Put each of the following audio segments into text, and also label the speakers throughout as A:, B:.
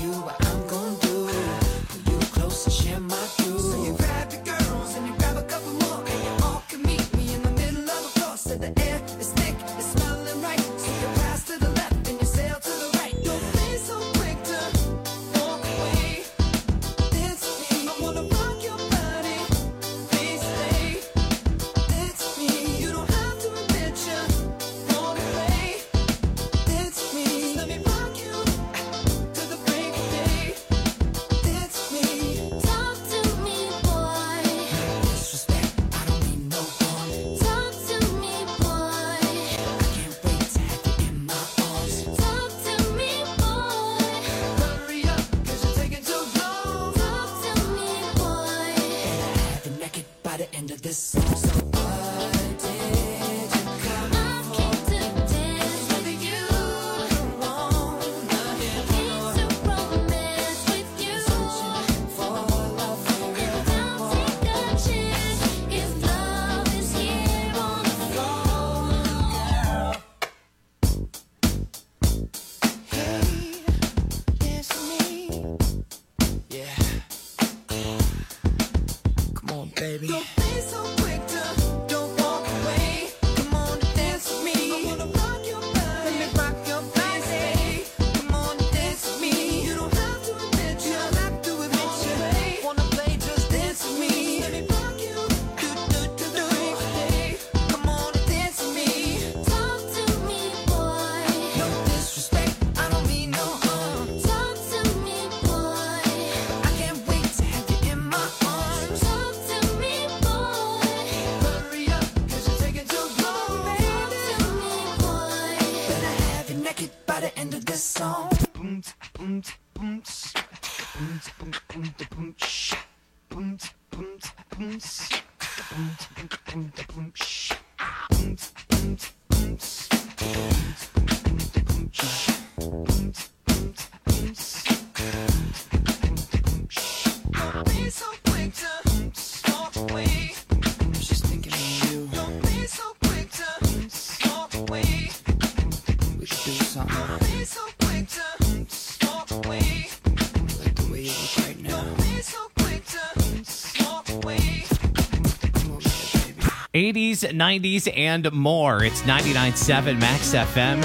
A: '80s, '90s, and more. It's 99.7 Max FM.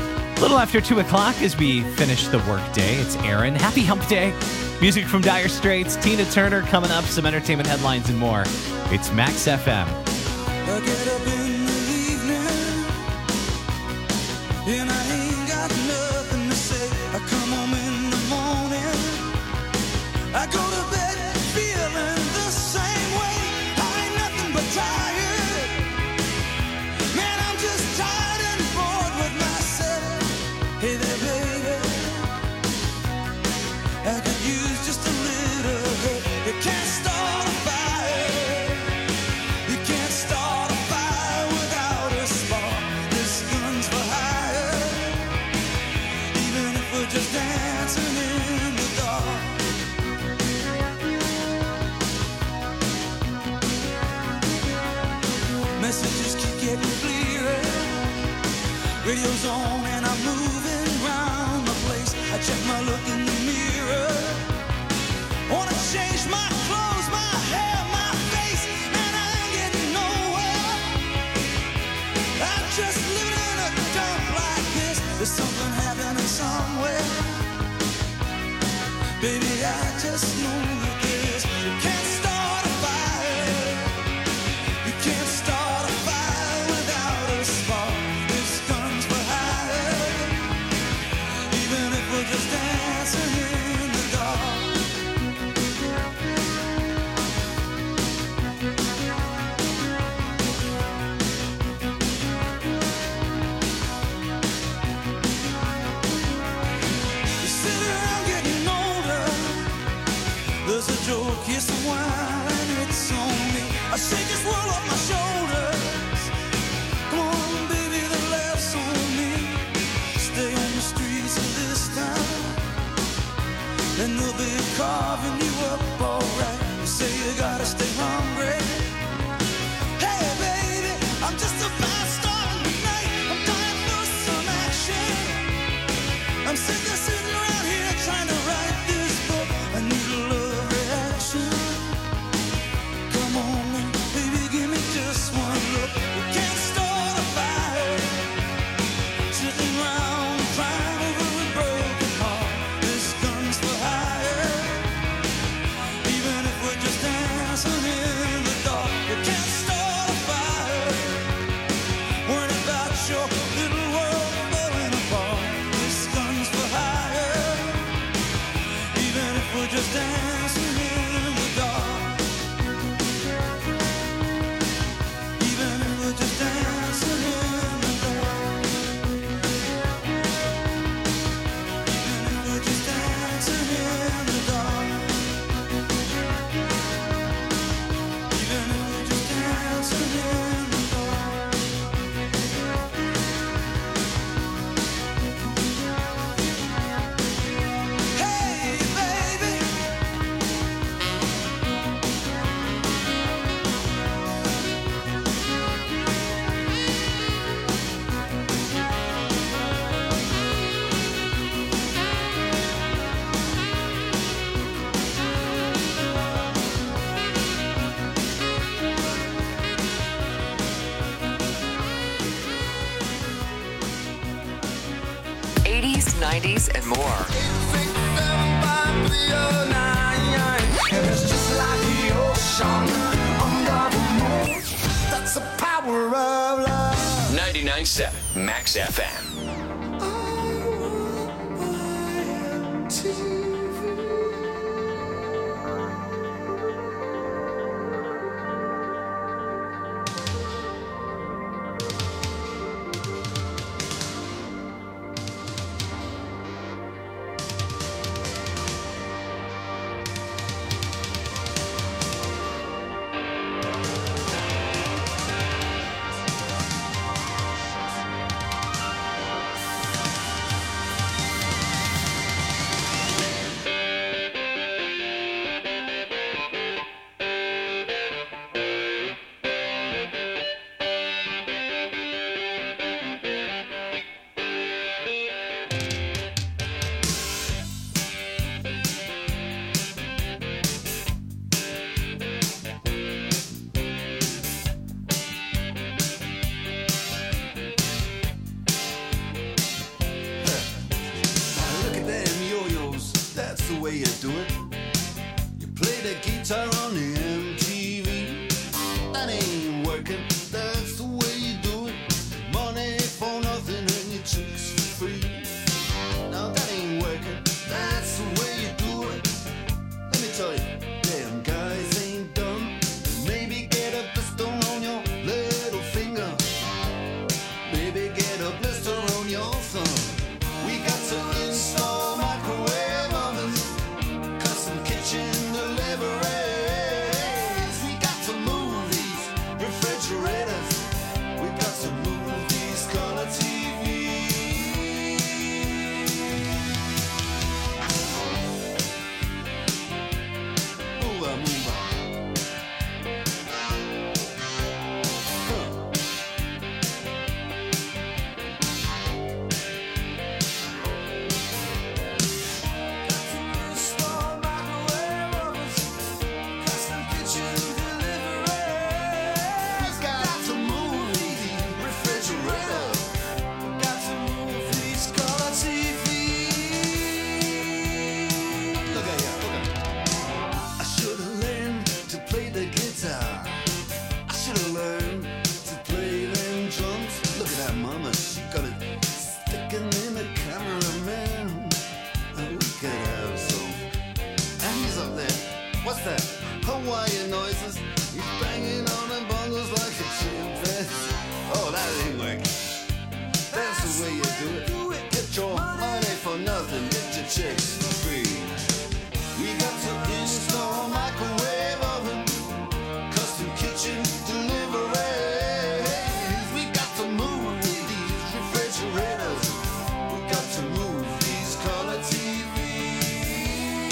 A: A little after 2 o'clock as we finish the workday. It's Aaron. Happy Hump Day. Music from Dire Straits, Tina Turner coming up, some entertainment headlines and more. It's Max FM.
B: I get up in the evening and I ain't got nothing to say. I come home in the morning, I go to bed feeling the same way. I ain't nothing but tired, man, I'm just tired and bored with myself. Hey there baby, I could use just a little help. You can't start a fire, you can't start a fire without a spark. This gun's for hire, even if we're just dancing in the dark. Messages keep getting clearer, radio's on and I'm moving around the place. I check my look in the mirror, wanna change my clothes, my hair, my face, and I ain't getting nowhere. I'm just living in a dump like this. There's something happening somewhere, baby, I just know that this. You can't start a fire, you can't start a fire without a spark. This gun's for hire, even if we're just dancing in the dark. You sit around getting older, there's a joke, here's the wine, and it's on me. I shake this world off my shoulders. Come on, baby, the laughs on me. Stay on the streets of this town, and they'll be carving you up alright. You say you gotta stay hungry. Hey, baby, I'm just about starting the night. I'm dying for some action. I'm sick of sitting around here trying to write we're just dancing in the dark. Even if we're just dancing in the dark. Even if we're just dancing in the dark. Even if we're just dancing in the dark. Hey, baby.
C: '80s, '90s, and more.
B: It's just like the ocean under the moon. That's the power of love.
D: 99.7 Max FM.
E: Look at them yo-yos, that's the way you do it. You play the guitar on the MTV. That ain't working, that's the way you do it. Money for nothing and your chicks for free. Now that ain't working, that's the way you do it. Let me tell you, damn guys ain't dumb. Maybe get a blister on your little finger. Maybe get a blister on your thumb. We got to install microwave ovens, custom kitchen deliveries. We got to move these refrigerators. We got to move these color TVs. Move on, move on. Huh. Install microwave ovens, custom kitchen deliveries. We got to move these refrigerators. We got to move these color TVs. Look at ya, look at ya. I should have learned to play the guitar. I should have learned to play them drums. Look at that mama, she got it sticking in the cameraman. And we could have some. And he's up there. What's that? Hawaiian noises. He's banging on the bongos like a chimpanzee. Oh, that ain't working. That's the way you do it. Get your money for nothing. Get your chicks for free. We got to install microwave oven, custom kitchen deliveries. We got to move these refrigerators. We got to move these color TVs.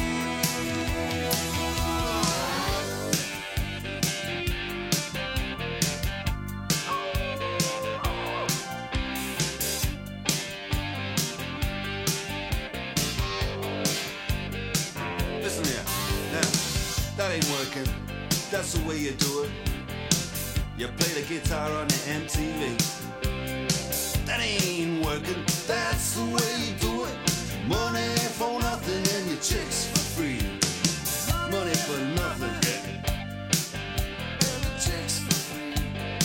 E: Listen here, now, that ain't working. That's the way you do it. You play the guitar on the MTV. That ain't working. That's the way you do it. Money for nothing and your chicks for free. Money for nothing. And the chicks for free.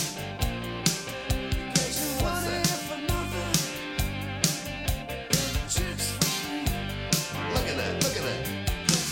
E: What's that? Look at that, look at that.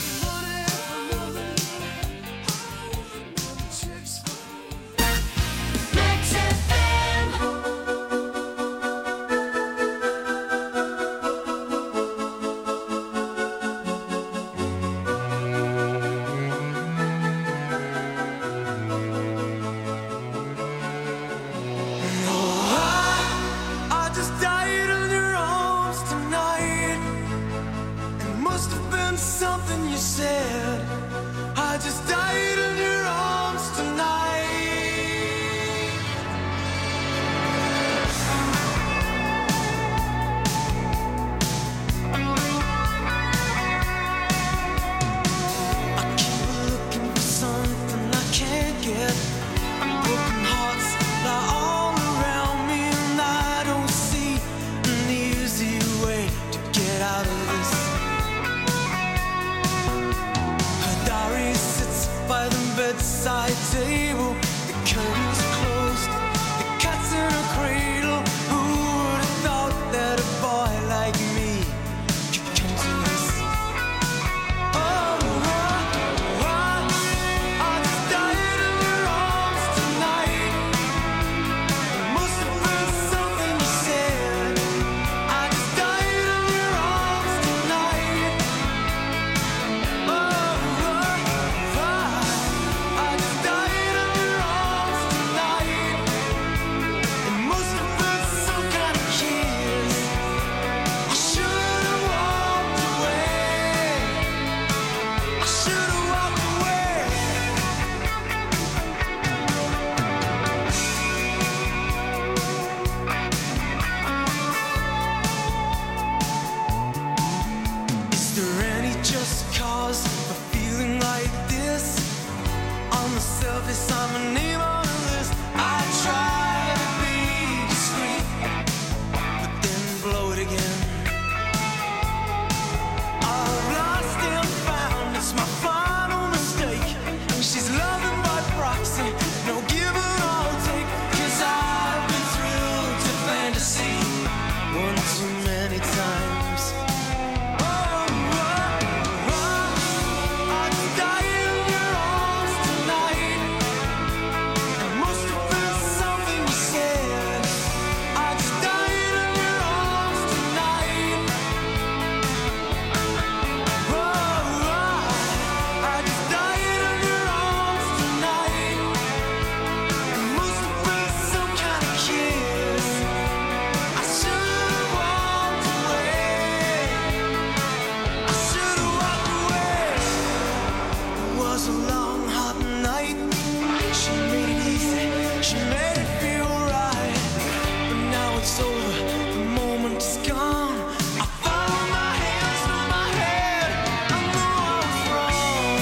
B: been something you said. I just died in your arms tonight. I keep looking for something I can't get. Broken hearts lie all around me, and I don't see an easy way to get out of this. Her diary sits by the bedside table. The curtains closed, the cat's in a cradle. Who would have thought that a boy like me could come to this? Oh, I just died in your arms tonight. It must have been something you said. I just died in your arms tonight. Oh, I just died in your arms tonight. It must have been some kind of kiss. I should have walked away. I should have walked away. Is there any just cause for feeling like this? On the surface, I'm a name on a list. I try to be discreet, but then blow it again. I've lost and found, it's my final mistake. She's loving by proxy, no give and I'll take. 'Cause I've been thrilled to fantasy one too many times. I just died in your arms tonight. It must have been something you said. I just died in your arms tonight. I just died in your arms tonight. It must have been some kind of kiss. I should have walked away. I should have walked away. It was a long, hot night. She made it easy. She made it feel right. But now it's over. The moment is gone. I found my hands on my head. I know I was wrong.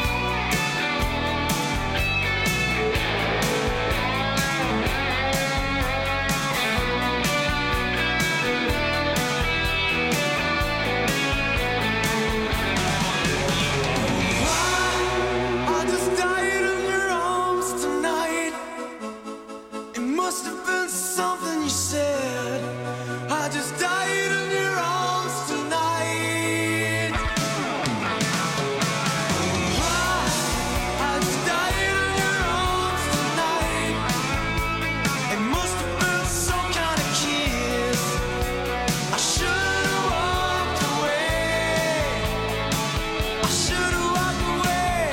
B: I just died in your arms tonight. It must have been something you said. I just died in your arms tonight. I just died in your arms tonight. It must have been some kind of kiss. I should have walked away. I should have walked away.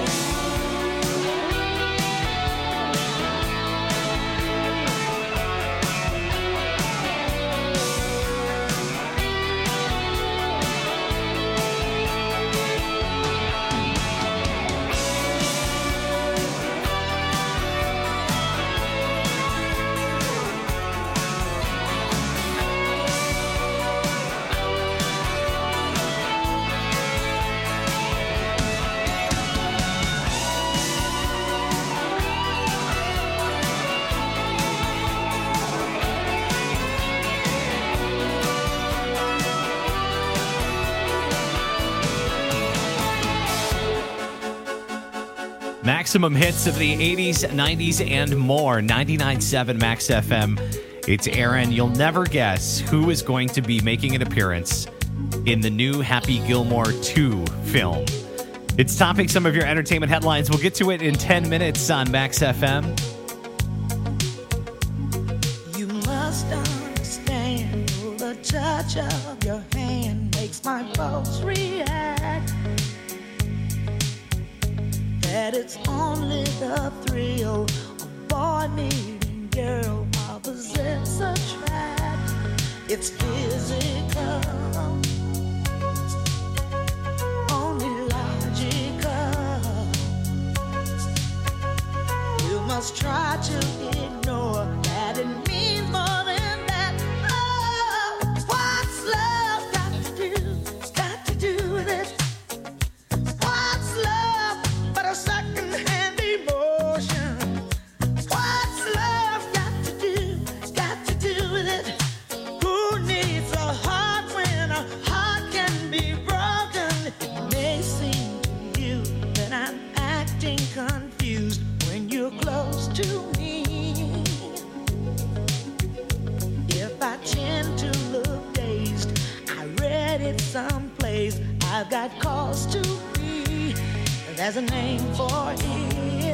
A: Maximum hits of the 80s, 90s, and more. 99.7 Max FM. It's Aaron. You'll never guess who is going to be making an appearance in the new Happy Gilmore 2 film. It's topping some of your entertainment headlines. We'll get to it in 10 minutes on Max FM.
F: You must understand the touch of your hand makes my pulse react. That it's only the thrill of boy meeting girl opposites attract. It's physical. else try to ignore that it means more than that. Oh, what's love got to do with it? What's love but a second-hand emotion? What's love got to do with it? Who needs a heart when a heart can be broken? It may seem to you that I'm acting confused when you're close to me. If I tend to look dazed, I read it someplace. I've got cause to be. There's a name for it.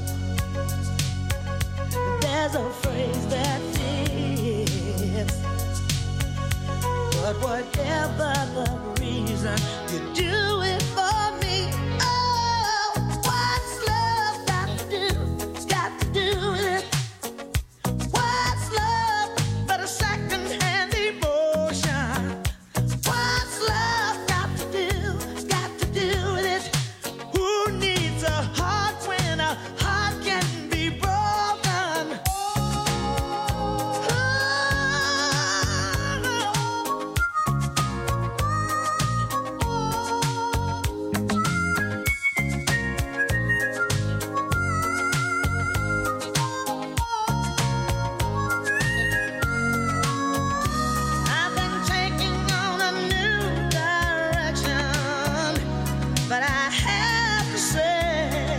F: There's a phrase that fits. But whatever the reason, you do it for me. Oh, what's love got to do with it? What's love but a second-hand emotion? What's love got to do with it? Who needs a heart when a heart can be broken? I've been taking on a new direction, but I have to say,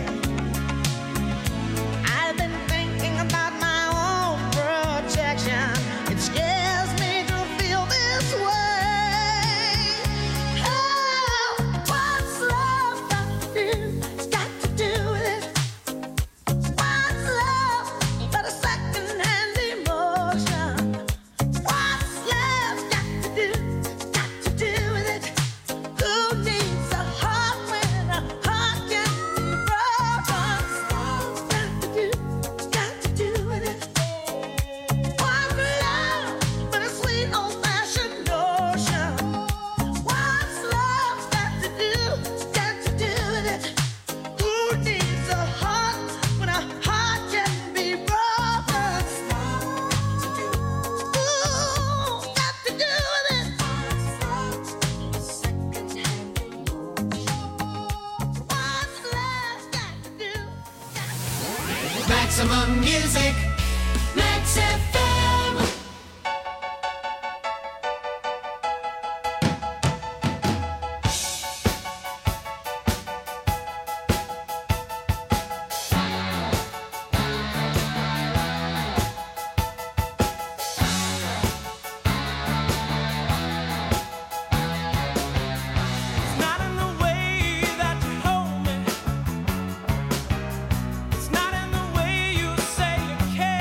F: I've been thinking about my own protection. It scares me to feel this way. Oh, what's love got to do with it? What's love but a second-hand emotion? What's love got to do with it? Who needs a heart when a heart can be broken? Got to do with it. What's love but a sweet old-fashioned notion? What's love got to do with it? Who needs a heart when a heart can be broken? Ooh, got to do with it. What's love got to do?
B: Maximum music, Max FM.
G: It's not in the way that you hold me. It's not in the way you say you care.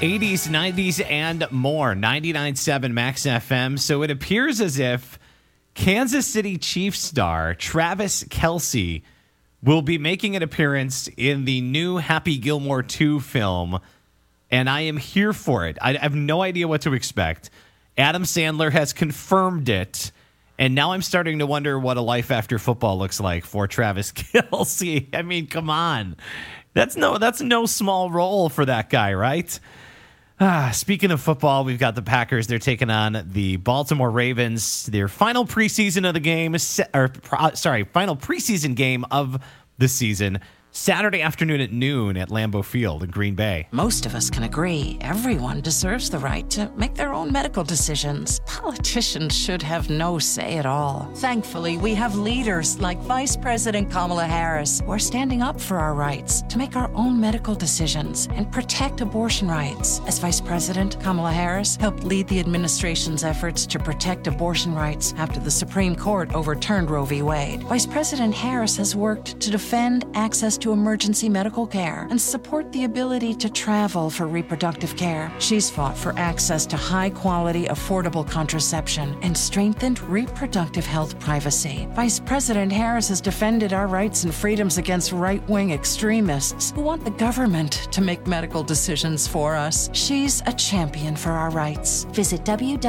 A: 80s, 90s, and more. 99.7 Max FM. So it appears as if Kansas City Chiefs star Travis Kelce will be making an appearance in the new Happy Gilmore 2 film, and I am here for it. I have no idea what to expect. Adam Sandler has confirmed it, and now I'm starting to wonder what a life after football looks like for Travis Kelce. I mean, come on. That's no small role for that guy, right? Speaking of football, we've got the Packers. They're taking on the Baltimore Ravens. Their final preseason of the game, final preseason game of the season, Saturday afternoon at noon at Lambeau Field in Green Bay.
H: Most of us can agree everyone deserves the right to make their own medical decisions. Politicians should have no say at all. Thankfully, we have leaders like Vice President Kamala Harris who are standing up for our rights to make our own medical decisions and protect abortion rights. As Vice President, Kamala Harris helped lead the administration's efforts to protect abortion rights after the Supreme Court overturned Roe v. Wade. Vice President Harris has worked to defend access to emergency medical care and support the ability to travel for reproductive care. She's fought for access to high-quality, affordable contraception and strengthened reproductive health privacy. Vice President Harris has defended our rights and freedoms against right-wing extremists who want the government to make medical decisions for us. She's a champion for our rights.
I: Visit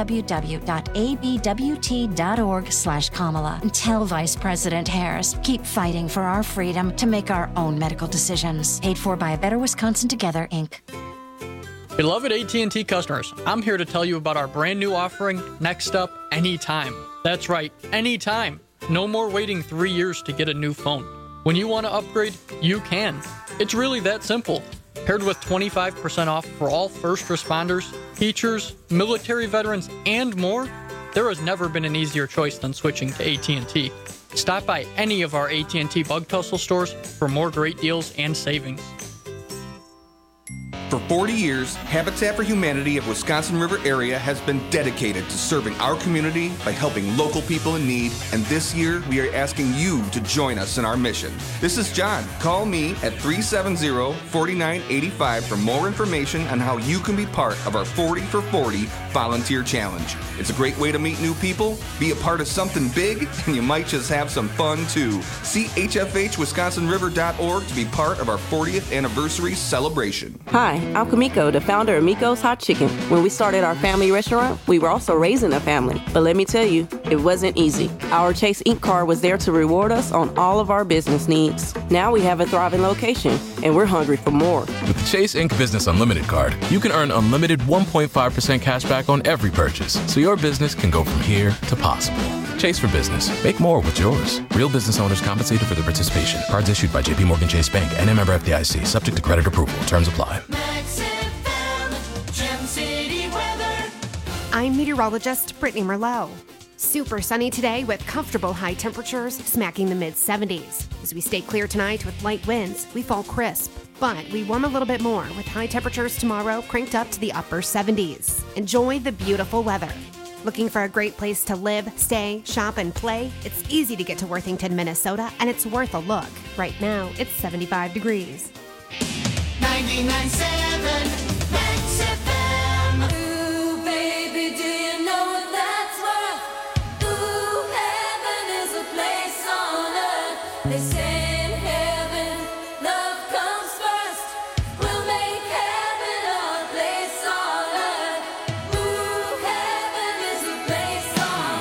I: www.abwt.org/Kamala and tell Vice President Harris, keep fighting for our freedom to make our own medical decisions. Paid for by A Better Wisconsin Together, Inc.
J: Beloved AT&T customers, I'm here to tell you about our brand new offering, Next Up Anytime. That's right, anytime. No more waiting 3 years to get a new phone. When you want to upgrade, you can. It's really that simple. Paired with 25% off for all first responders, teachers, military veterans, and more, there has never been an easier choice than switching to AT&T. Stop by any of our AT&T Bug Tussle stores for more great deals and savings.
K: For 40 years, Habitat for Humanity of Wisconsin River area has been dedicated to serving our community by helping local people in need, and this year we are asking you to join us in our mission. This is John. Call me at 370-4985 for more information on how you can be part of our 40 for 40 volunteer challenge. It's a great way to meet new people, be a part of something big, and you might just have some fun too. See hfhwisconsinriver.org to be part of our 40th anniversary celebration.
L: Hi, I'm Kamiko, the founder of Miko's Hot Chicken. When we started our family restaurant, we were also raising a family. But let me tell you, it wasn't easy. Our Chase Inc. card was there to reward us on all of our business needs. Now we have a thriving location, and we're hungry for more.
M: With the Chase Inc. Business Unlimited card, you can earn unlimited 1.5% cash back on every purchase, so your business can go from here to possible. Chase for Business. Make more with yours. Real business owners compensated for their participation. Cards issued by J.P. Morgan Chase Bank and a member FDIC. Subject to credit approval. Terms apply.
N: I'm meteorologist Brittany Merlot. Super sunny today with comfortable high temperatures smacking the mid-70s. As we stay clear tonight with light winds, we fall crisp. But we warm a little bit more with high temperatures tomorrow cranked up to the upper 70s. Enjoy the beautiful weather. Looking for a great place to live, stay, shop, and play? It's easy to get to Worthington, Minnesota, and it's worth a look. Right now, it's 75 degrees.
B: 99.7 Max FM. Ooh, baby, do you know what that's worth? Ooh, heaven is a place on earth. They say in heaven, love comes first. We'll make heaven our place on earth. Ooh, heaven is a place on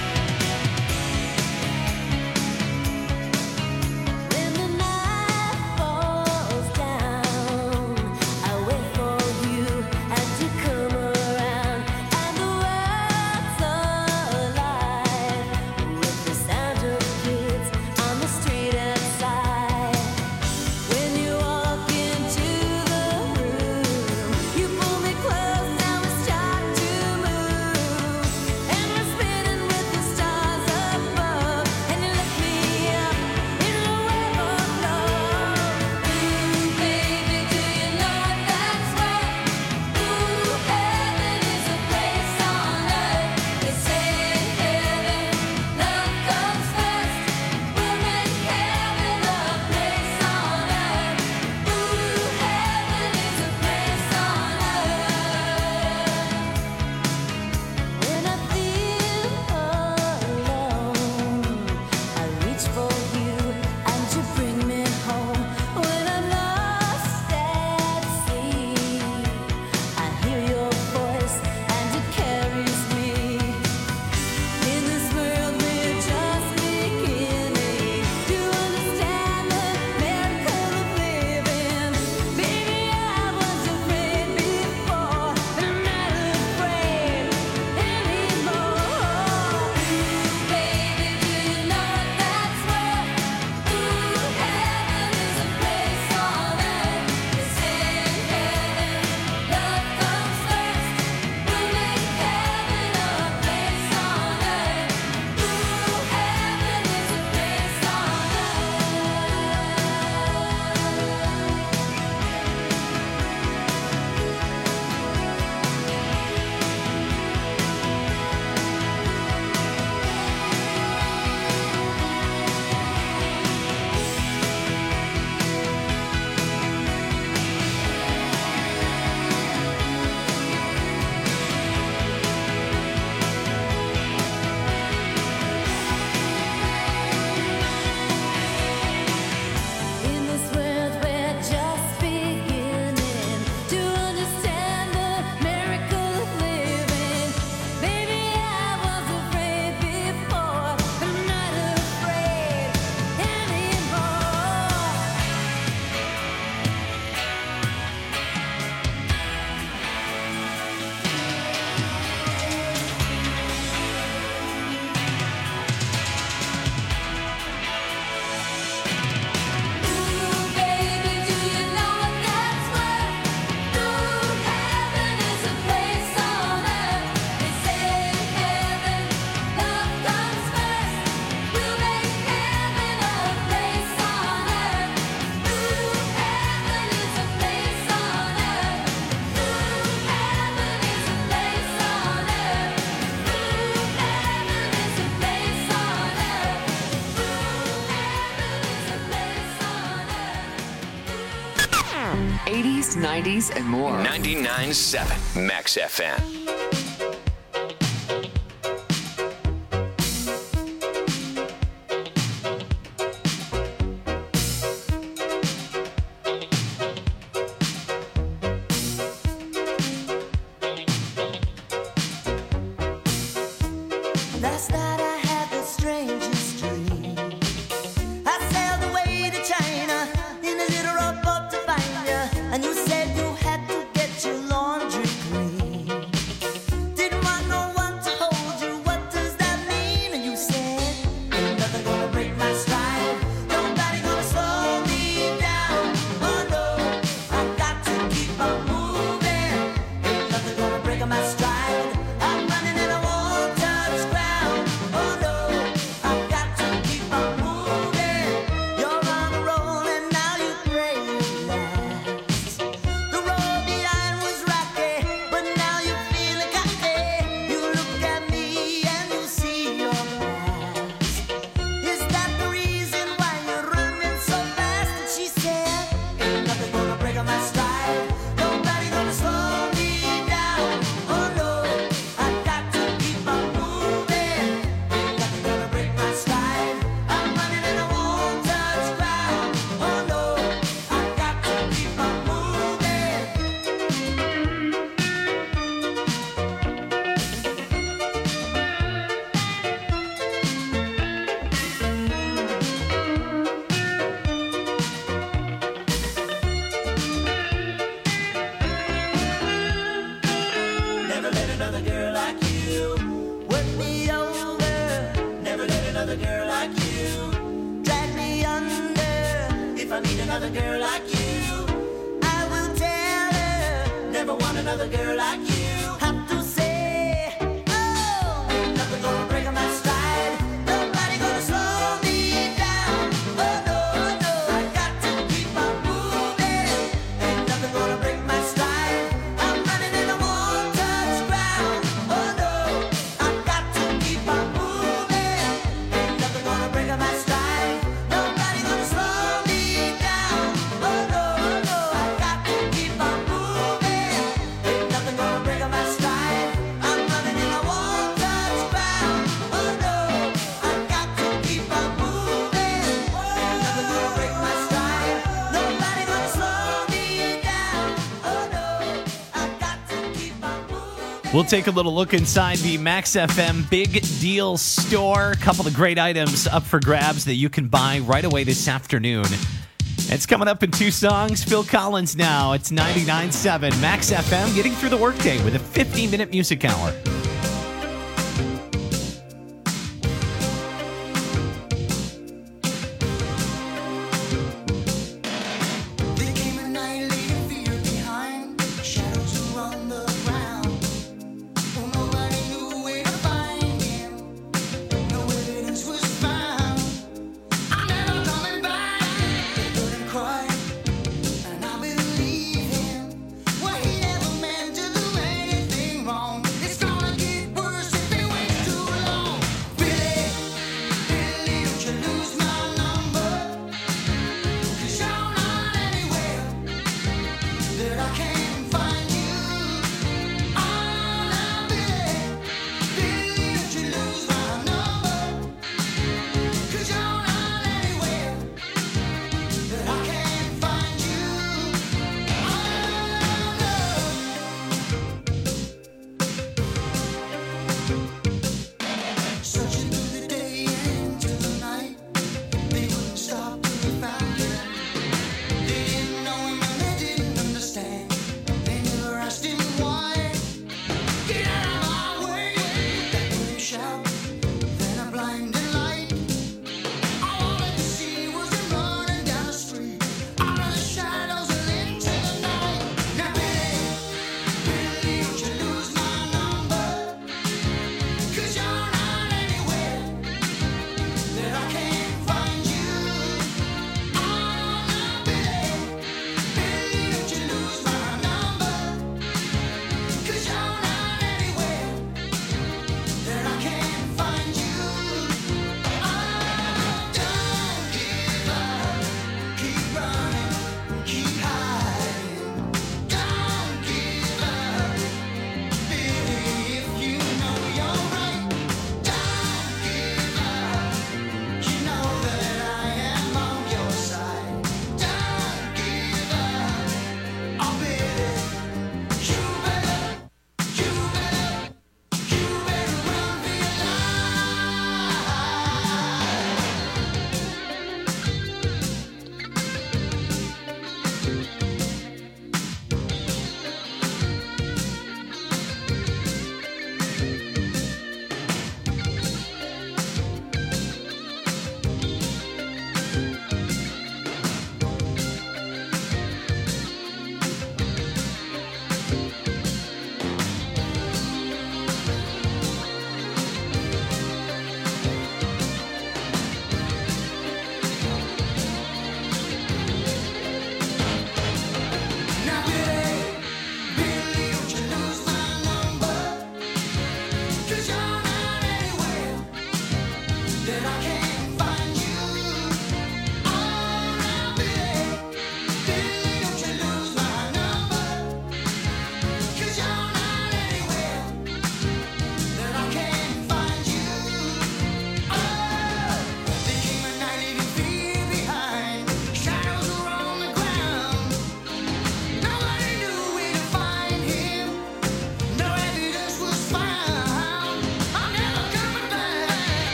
B: In the night,
C: 80s, 90s, and more.
D: 99.7 Max FM.
F: Last night I had the strangest dream. I sailed away to China in a little rowboat to find you, and you said you had to get your laundry clean. Didn't want no one to hold you. What does that mean? And you said, ain't nothing gonna break my stride. Nobody gonna slow me down. Oh no, I got to keep on moving. Ain't nothing gonna break my stride. I'm running and I won't touch ground. Oh no, I've got to keep on moving. You're on a roll and now you pray you last. The road behind was rocky, but now you feeling cocky. You look at me and you see your past. Is that the reason why you're running so fast? And she said, ain't nothing gonna break my stride. Nobody gonna slow me down. Oh no, I've got to keep on moving. Ain't nothing gonna break my stride. I'm running and I won't touch ground. Oh no, I've got to keep on moving. Never let another girl like you work me over. Never let another girl like you drag me under. If I meet another girl like you, I will tell her. Never want another girl like you. Have to say, oh, ain't nothing gonna break my stride. Nobody gonna slow me down. Oh no, no, I got to keep on moving. Ain't nothing gonna break my stride. I'm running and I won't touch ground. Oh no, I've got to keep on moving. Ain't nothing gonna break my stride. Nobody gonna slow me down. Oh no, no, I've got to keep on moving. Ain't nothing gonna break my stride. I'm running and I won't touch ground. Oh no, I've got to keep on moving. Ain't nothing gonna break my stride. Nobody gonna slow me down. Oh no, I've got to keep on moving.
A: We'll take a little look inside the Max FM Big Deal Store. A couple of great items up for grabs that you can buy right away this afternoon. It's coming up in 2 songs. Phil Collins now. It's 99.7 Max FM, getting through the workday with a 50-minute music hour.
F: There came a night leaving fear behind, shadows around the ground. Oh, nobody knew where to find him. No evidence was found. I'm never coming back. They couldn't cry, and I believe him. Well, he never meant to do anything wrong. It's gonna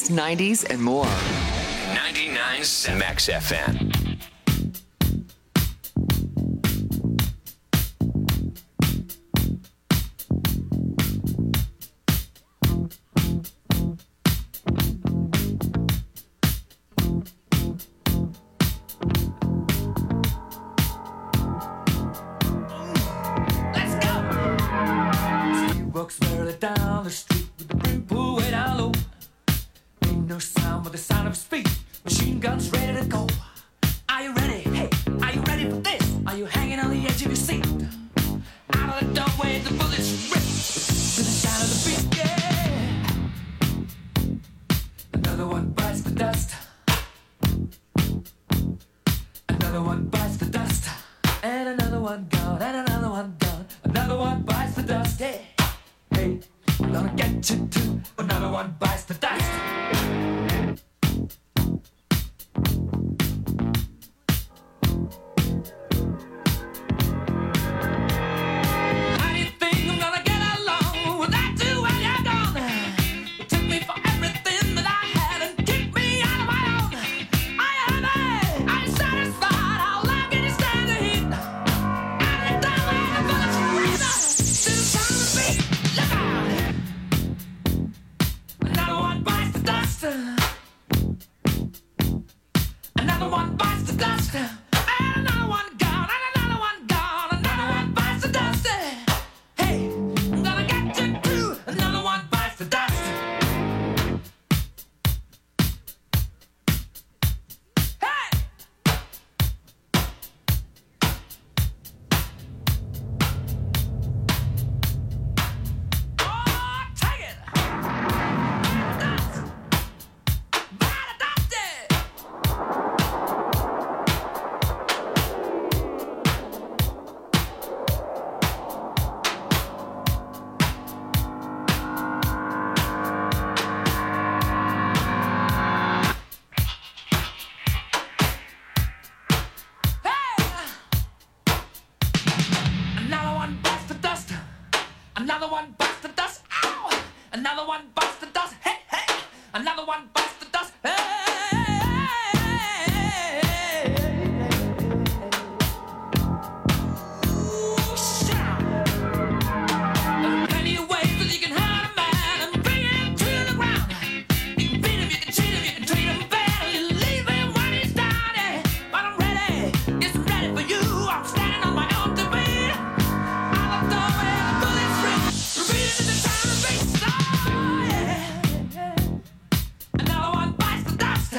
C: 80s, 90s, and more.
D: 99.7 Max FM.
B: Walks merrily down the street with the brim pulled way down low. Ain't no sound but the sound of his feet. Machine guns ready to go. Are you ready? Hey, are you ready for this? Are you hanging on the edge of your seat? Out of the doorway, the bullets rip to the sound of the beat. Yeah. Another one bites the dust. Another one bites the dust. And another one gone. And another one gone. Another one bites the dust. Yeah. Hey, I'm gonna get you too. Another one bites the dust. How do you think I'm gonna get along without you when you're gone? You took me for everything that I had and kicked me out of my own. Are you happy? Are you satisfied? How long can you stand the heat? Are you done with the bullets razor? To the sound of the beat. Look out! Another one bites the dust. Another one bites the dust. And another one gone. And another one gone. Another one bites the dust. Hey, I'm gonna get you too. Another one bites the dust. Hey! Oh, take it! Dust! Bite the dust! Another one bites the dust. Another one bites the dust. Ow! Another one bites the dust. Hey, hey! Another one bites the dust. Hey! Ooh, shout! There are plenty of ways that you can hurt a man and bring him to the ground. You can beat him, you can cheat him, you can treat him bad, you leave him when he's down. Yeah. But I'm ready, yes, I'm ready for you. I'm standing on my own to beat. Out the door where the bullets rip, repeating to the sound of bass. Oh, yeah. Another one bites the dust.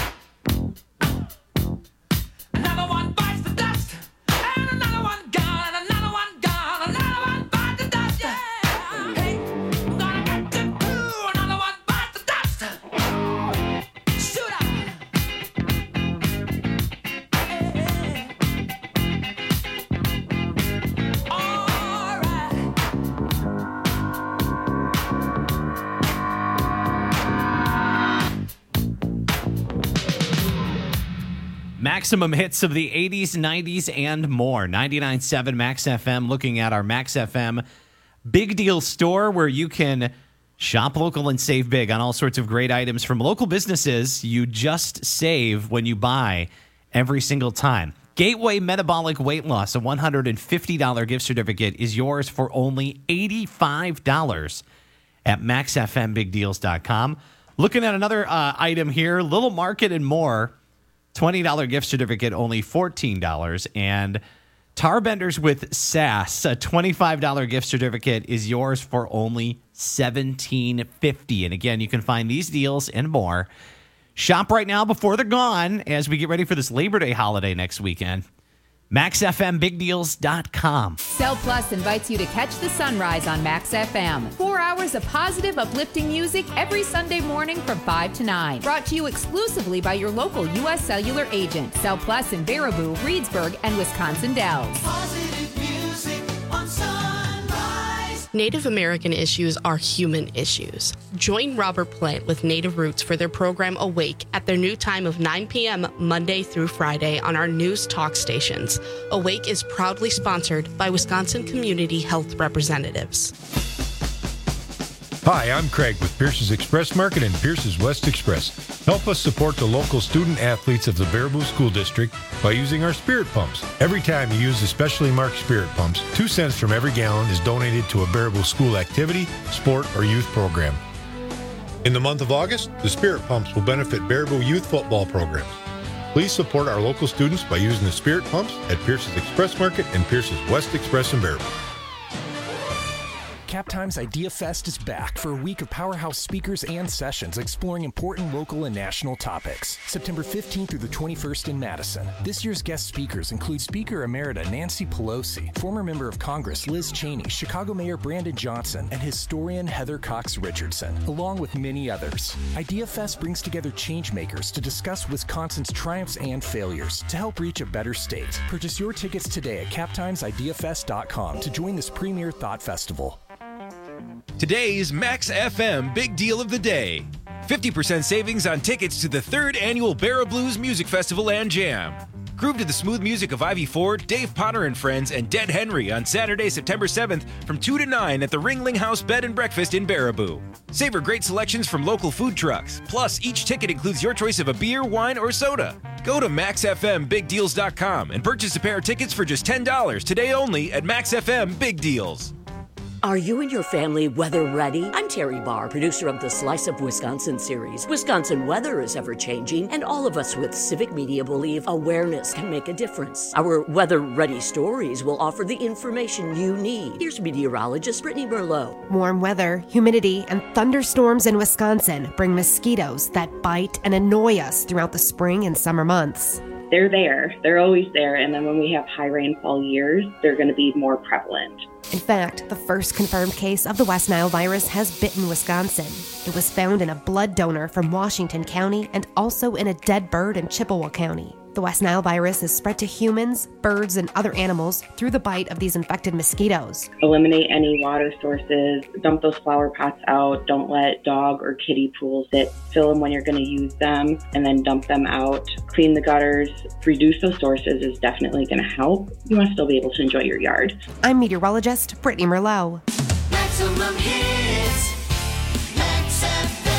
B: Another one bites the dust. And another one gone. And another one gone. Another one bites the dust. Yeah. Hey, I'm gonna get you too. Another one bites the dust. Shoot out. All right.
A: Maximum hits of the 80s, 90s, and more. 99.7 Max FM, looking at our Max FM Big Deal store where you can shop local and save big on all sorts of great items from local businesses. You just save when you buy every single time. Gateway Metabolic Weight Loss, a $150 gift certificate, is yours for only $85 at maxfmbigdeals.com. Looking at another item here, Little Market and More, $20 gift certificate, only $14. And Tarbenders with Sass, a $25 gift certificate, is yours for only $17.50. And again, you can find these deals and more. Shop right now before they're gone as we get ready for this Labor Day holiday next weekend. MaxFMBigDeals.com.
O: Cell Plus invites you to catch the sunrise on Max FM. 4 hours of positive, uplifting music every Sunday morning from 5 to 9. Brought to you exclusively by your local U.S. Cellular agent. Cell Plus in Baraboo, Reedsburg, and Wisconsin Dells.
B: Positive music on Sunrise.
P: Native American issues are human issues. Join Robert Plant with Native Roots for their program Awake at their new time of 9 p.m. Monday through Friday on our news talk stations. Awake is proudly sponsored by Wisconsin Community Health Representatives.
Q: Hi, I'm Craig with Pierce's Express Market and Pierce's West Express. Help us support the local student athletes of the Baraboo School District by using our spirit pumps. Every time you use the specially marked spirit pumps, 2 cents from every gallon is donated to a Baraboo school activity, sport, or youth program. In the month of August, the spirit pumps will benefit Baraboo youth football programs. Please support our local students by using the spirit pumps at Pierce's Express Market and Pierce's West Express in Baraboo.
R: Captime's Idea Fest is back for a week of powerhouse speakers and sessions exploring important local and national topics. September 15th through the 21st in Madison. This year's guest speakers include Speaker Emerita Nancy Pelosi, former member of Congress Liz Cheney, Chicago Mayor Brandon Johnson, and historian Heather Cox Richardson, along with many others. Idea Fest brings together changemakers to discuss Wisconsin's triumphs and failures to help reach a better state. Purchase your tickets today at captimesideafest.com to join this premier thought festival.
S: Today's Max FM Big Deal of the Day. 50% savings on tickets to the 3rd annual Barra Blues Music Festival and Jam. Groove to the smooth music of Ivy Ford, Dave Potter and Friends, and Dead Henry on Saturday, September 7th from 2 to 9 at the Ringling House Bed and Breakfast in Baraboo. Savor great selections from local food trucks. Plus, each ticket includes your choice of a beer, wine, or soda. Go to MaxFMBigDeals.com and purchase a pair of tickets for just $10 today only at Max FM Big Deals.
T: Are you and your family weather ready? I'm Terry Barr, producer of the Slice of Wisconsin series. Wisconsin weather is ever-changing, and all of us with civic media believe awareness can make a difference. Our weather-ready stories will offer the information you need. Here's meteorologist Brittany Merlot.
N: Warm weather, humidity, and thunderstorms in Wisconsin bring mosquitoes that bite and annoy us throughout the spring and summer months.
U: They're there. They're always there. And then when we have high rainfall years, they're going to be more prevalent.
N: In fact, the first confirmed case of the West Nile virus has bitten Wisconsin. It was found in a blood donor from Washington County and also in a dead bird in Chippewa County. The West Nile virus is spread to humans, birds, and other animals through the bite of these infected mosquitoes.
U: Eliminate any water sources, dump those flower pots out, don't let dog or kitty pools sit, fill them when you're going to use them, and then dump them out. Clean the gutters, reduce those sources is definitely going to help. You want to still be able to enjoy your yard.
N: I'm meteorologist Brittany Merlot.
B: Maximum hits. Max FM.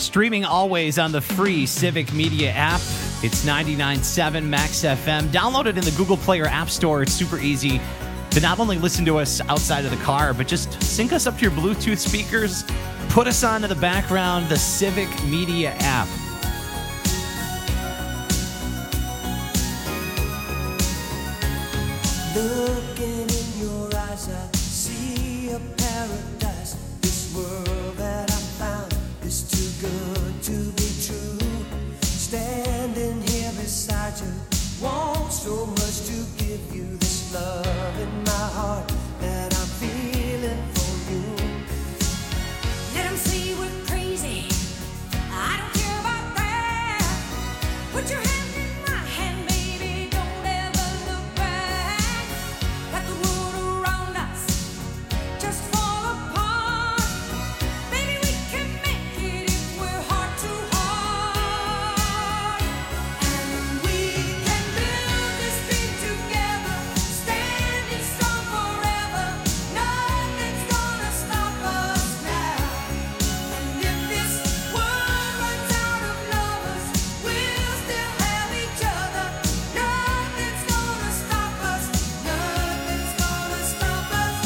A: Streaming always on the free Civic Media app. It's 99.7 Max FM. Download it in the Google Play or App Store. It's super easy to not only listen to us outside of the car, but just sync us up to your Bluetooth speakers. Put us on to the background, the Civic Media app.
B: Looking in your eyes, I see a paradise. This world that I found is too good to be true. Standing here beside you, want so much to give you this love in my heart that I'm feeling for you.
F: Let 'em say we're crazy. I don't care about that. Put your hand in my hand, baby. Don't ever look back. Let the world around us just fall apart. Baby, we can make it if we're heart to heart. And we can build this dream together, standing strong forever. Nothing's gonna stop us now. And if this world runs out of lovers, we'll still have each other. Nothing's gonna stop us. Nothing's gonna stop us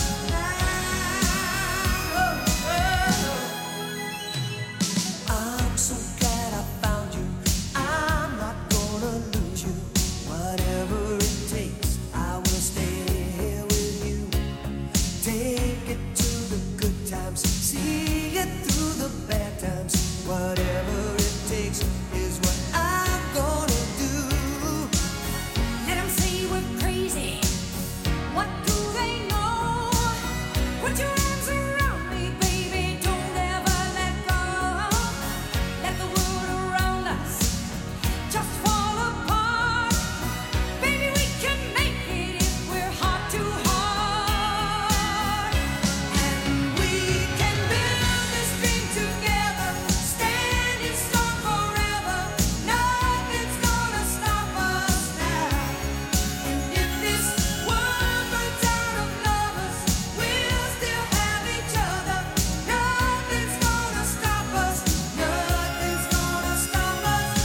F: now.
B: I'm so glad I found you. I'm not gonna lose you. Whatever it takes, I will stay here with you. Take it to the good times, see it through the bad times. Whatever it takes is what I'm gonna do.
F: Let 'em say we're crazy. What do they know? Put your arms around me, baby. Don't ever let go. Let the world around us just fall apart. Baby, we can make it if we're heart to heart. And we can build this dream together, standing strong forever. Nothing's gonna stop us now. And if this world runs out of lovers, we'll still have each other. Nothing's gonna stop us. Nothing's gonna stop us.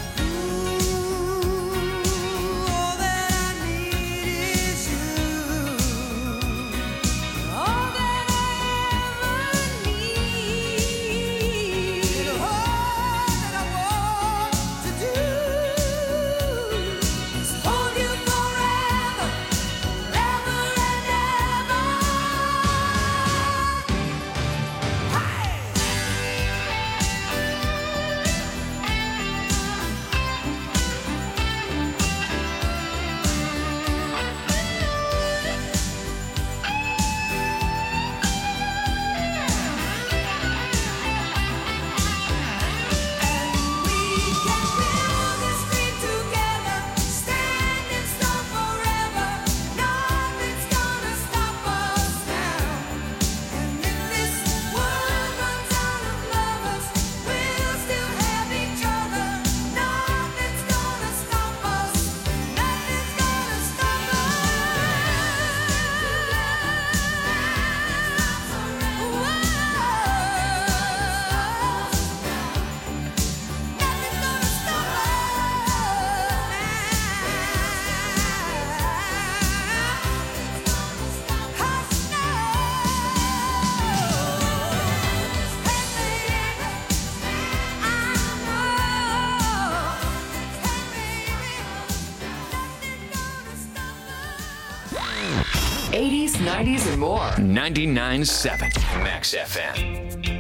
B: All that I need is you.
F: All that I ever need.
B: And all that I want to do
F: is hold you forever, forever and ever. Build this dream together, standing strong forever. Nothing's gonna stop us now. And if this world runs out of lovers, we'll still have each other. Nothing's gonna stop us. Nothing's gonna stop
C: '80s, '90s, and more.
D: 99.7 Max FM.